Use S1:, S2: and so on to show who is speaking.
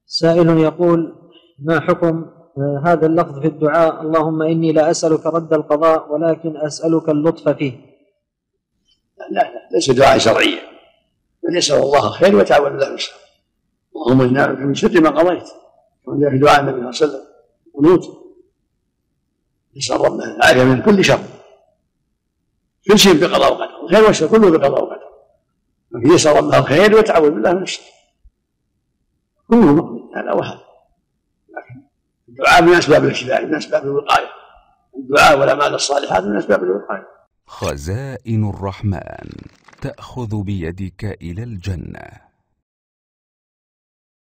S1: سائل يقول: ما حكم هذا اللفظ في الدعاء: اللهم إني لا أسألك رد القضاء ولكن أسألك اللطف فيه؟
S2: لا ليس دعاء شرعيا، بل يسأل الله الخير ويتعوذ بالله من شر. اللهم إني أعوذ بك من شر ما قضيت، وجاء في دعاء النبي صلى الله عليه وسلم قنوت يسأل ربنا العافية من كل شر، كل شيء بقضاء وقدر، الخير والشر كله بقضاء وقدر، لكن يسأل ربنا الخير ويتعوذ بالله من الشر، كله مقضي هذا وهذا. لكن الدعاء من أسباب الشفاء، من أسباب الوقاية، الدعاء والأعمال الصالحات من أسباب الوقاية.
S3: خزائن الرحمن تأخذ بيدك إلى الجنة.